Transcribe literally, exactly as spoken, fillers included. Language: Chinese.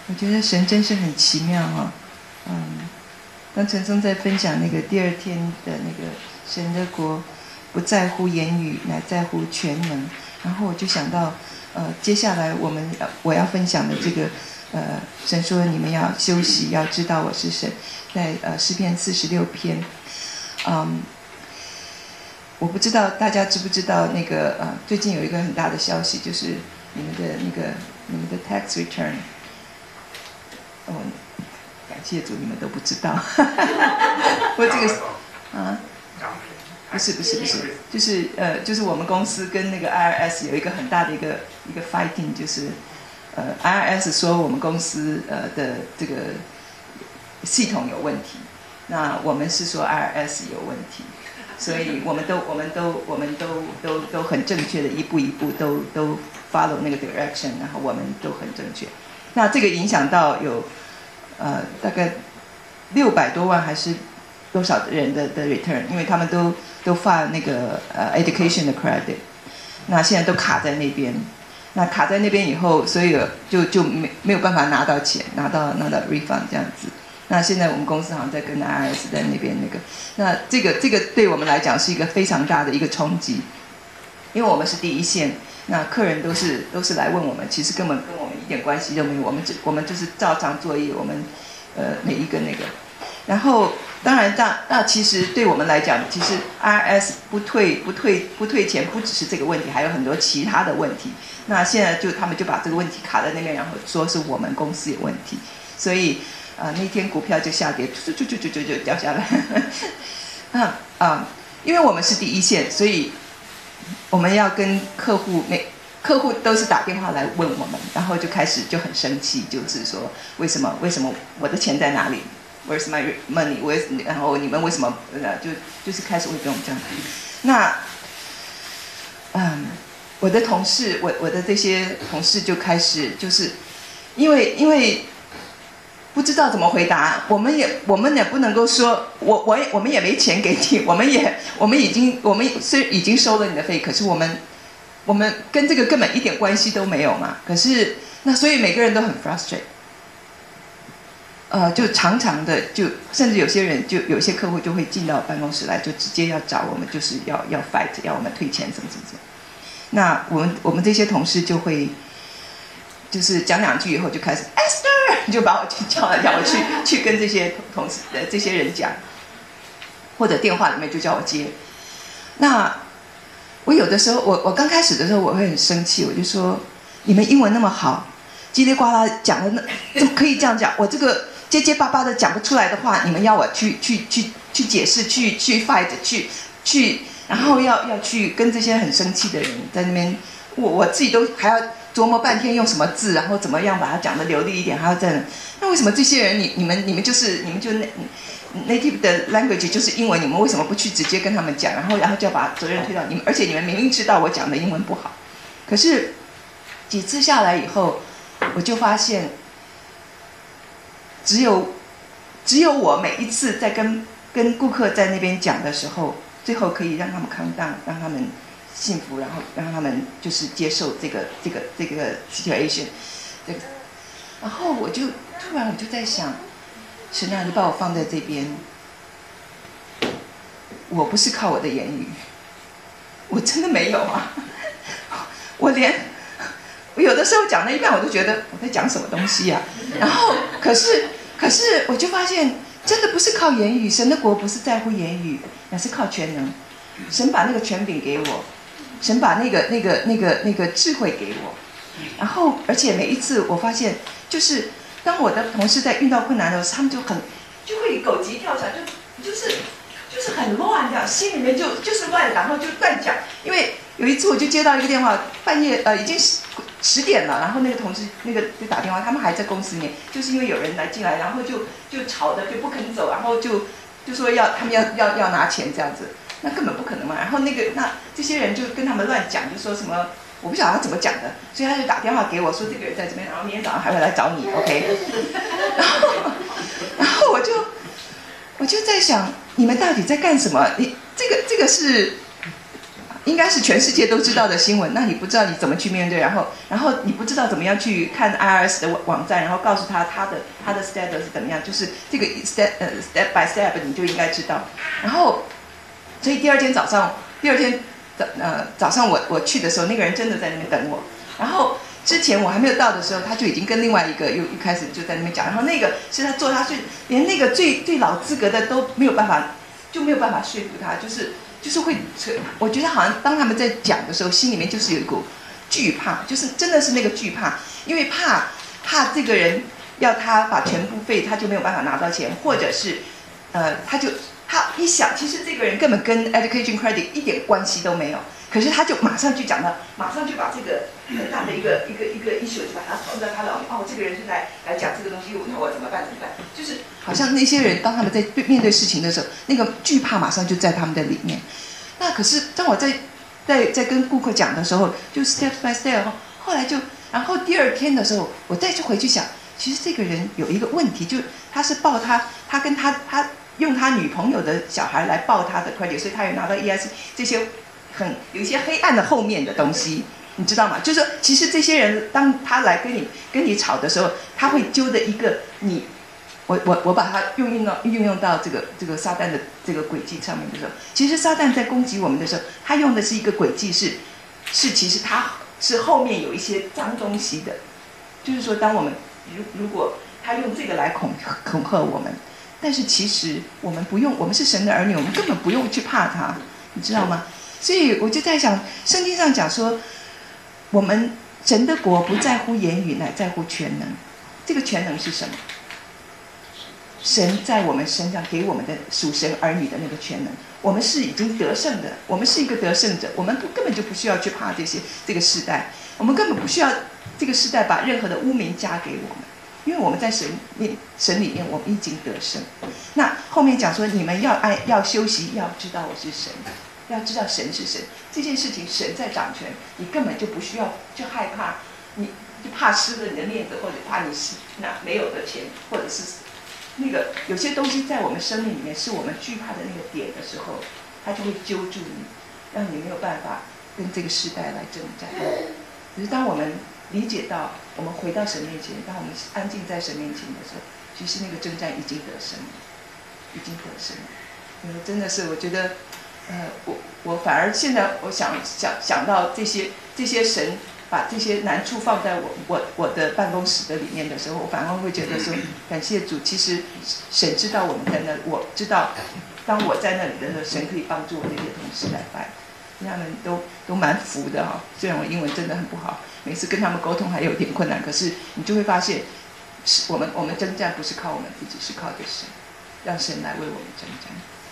我觉得神真是很奇妙哈、哦，嗯，刚陈松在分享那个第二天的那个神的国，不在乎言语，乃在乎全能。然后我就想到，呃，接下来我们我要分享的这个，呃，神说你们要休息，要知道我是神，在呃诗篇四十六篇，嗯，我不知道大家知不知道那个呃，最近有一个很大的消息，就是你们的那个你们的 tax return。哦，感谢主，你们都不知道。我这个啊，不是不是不是，就是呃，就是我们公司跟那个 I R S 有一个很大的一个一个 fighting， 就是呃 I R S 说我们公司呃的这个系统有问题，那我们是说 I R S 有问题，所以我们都我们都我们都都都很正确的一步一步都都 follow 那个 direction， 然后我们都很正确。那这个影响到有，呃，大概六百多万还是多少人的的 return， 因为他们都都发那个呃 education 的 credit， 那现在都卡在那边，那卡在那边以后，所以就就没没有办法拿到钱，拿到拿到 refund 这样子。那现在我们公司好像在跟 I R S 在那边那个，那这个这个对我们来讲是一个非常大的一个冲击，因为我们是第一线。那客人都是都是来问我们，其实根本跟我们一点关系都没有，我们只我们就是照常作业，我们呃每一个那个，然后当然那那其实对我们来讲，其实 I R S 不退不退不退钱，不只是这个问题，还有很多其他的问题。那现在就他们就把这个问题卡在那边，然后说是我们公司有问题，所以呃那天股票就下跌，就就就就就就掉下来。啊啊，因为我们是第一线，所以。我们要跟客户，每客户都是打电话来问我们，然后就开始就很生气，就是说为什么为什么我的钱在哪里 ？Where's my money？ 我然后你们为什么呃就就是开始会跟我们这样。那嗯，我的同事，我我的这些同事就开始就是因为因为。不知道怎么回答，我们也我们也不能够说，我我我们也没钱给你，我们也我们已经我们虽已经收了你的费，可是我们我们跟这个根本一点关系都没有嘛。可是那所以每个人都很 frustrate， 呃，就常常的就甚至有些人就有些客户就会进到办公室来，就直接要找我们，就是要要 fight， 要我们退钱什么什么什么。那我们我们这些同事就会。就是讲两句以后就开始 Esther， 就把我去叫叫我去去跟这些同事的这些人讲，或者电话里面就叫我接。那我有的时候，我我刚开始的时候我会很生气，我就说你们英文那么好，叽里呱啦讲的那怎么可以这样讲？我这个结结巴巴的讲不出来的话，你们要我去去去去解释，去去 fight， 去去，然后要要去跟这些很生气的人在那边，我我自己都还要。琢磨半天用什么字，然后怎么样把它讲得流利一点，还要这样。那为什么这些人，你你们你们就是你们就 native 的 language 就是英文，你们为什么不去直接跟他们讲，然后然后就要把责任推到你们？而且你们明明知道我讲的英文不好，可是几次下来以后，我就发现，只有只有我每一次在跟跟顾客在那边讲的时候，最后可以让他们 calm down，让他们。幸福，然后让他们就是接受这个这个这个 situation， 这个，然后我就突然我就在想，神啊，你把我放在这边，我不是靠我的言语，我真的没有啊，我连我有的时候讲了一半，我都觉得我在讲什么东西呀、啊，然后可是可是我就发现，真的不是靠言语，神的国不是在乎言语，乃是靠全能，神把那个权柄给我。神把那个、那个、那个、那个智慧给我，然后，而且每一次我发现，就是当我的同事在遇到困难的时候，他们就很就会狗急跳墙，就就是就是很乱这样，心里面就就是乱，然后就乱讲。因为有一次我就接到一个电话，半夜呃已经十十点了，然后那个同事那个就打电话，他们还在公司里面，就是因为有人来进来，然后就就吵的就不肯走，然后就就说要他们要要要拿钱这样子。那根本不可能嘛！然后那个那这些人就跟他们乱讲，就说什么我不晓得他怎么讲的，所以他就打电话给我说这个人在这边，然后明天早上还会来找你 ，OK？ 然后然后我就我就在想，你们到底在干什么？你这个这个是应该是全世界都知道的新闻，那你不知道你怎么去面对，然后然后你不知道怎么样去看 I R S 的网站，然后告诉他他的他的 status 是怎么样，就是这个 step 呃 step by step 你就应该知道。然后，所以第二天早上，第二天早呃早上我我去的时候，那个人真的在那边等我。然后之前我还没有到的时候，他就已经跟另外一个又又开始就在那边讲，然后那个是他做他最连那个最最老资格的都没有办法，就没有办法说服他，就是。就是会，我觉得好像当他们在讲的时候，心里面就是有一股惧怕，就是真的是那个惧怕，因为怕怕这个人要他把全部费，他就没有办法拿到钱，或者是，呃，他就他一想，其实这个人根本跟 education credit 一点关系都没有，可是他就马上就讲到，马上就把这个很大的一个一个一个 issue 就把它放在他的哦，这个人是来来讲这个东西，那我怎么办怎么办？就是好像那些人当他们在面对事情的时候，那个惧怕马上就在他们的里面。那可是当我在在在跟顾客讲的时候，就 step by step， 后来就，然后第二天的时候，我再去回去想，其实这个人有一个问题，就他是报他他跟他他用他女朋友的小孩来报他的 credit， 所以他也拿到 E S 这些很有一些黑暗的后面的东西，你知道吗？就是说，其实这些人当他来跟你跟你吵的时候，他会揪的一个你。我我我把它运用到运用到这个这个撒旦的这个轨迹上面的时候，其实撒旦在攻击我们的时候，他用的是一个轨迹是，是其实他是后面有一些脏东西的，就是说，当我们如如果他用这个来恐恐吓我们，但是其实我们不用，我们是神的儿女，我们根本不用去怕他，你知道吗？所以我就在想，圣经上讲说，我们神的国不在乎言语，乃在乎全能。这个全能是什么？神在我们身上给我们的属神儿女的那个全能，我们是已经得胜的，我们是一个得胜者，我们根本就不需要去怕这些这个世代，我们根本不需要这个世代把任何的污名加给我们，因为我们在神面神里面我们已经得胜。那后面讲说，你们要爱要休息，要知道我是神，要知道神是神，这件事情神在掌权，你根本就不需要就害怕，你就怕失了你的面子，或者怕你是那没有的钱，或者是。那个有些东西在我们生命里面是我们惧怕的那个点的时候，它就会揪住你，让你没有办法跟这个时代来征战。可是当我们理解到，我们回到神面前，当我们安静在神面前的时候，其实那个征战已经得胜了，已经得胜了。嗯，真的是，我觉得，呃，我我反而现在我想想想到这些这些神。把这些难处放在我我我的办公室的里面的时候，我反而会觉得说，感谢主，其实神知道我们在那，我知道，当我在那里的时候，神可以帮助我这些同事来办，他们都都蛮服的哈。虽然我英文真的很不好，每次跟他们沟通还有点困难，可是你就会发现，是我们我们征战不是靠我们自己，是靠着神，让神来为我们征战。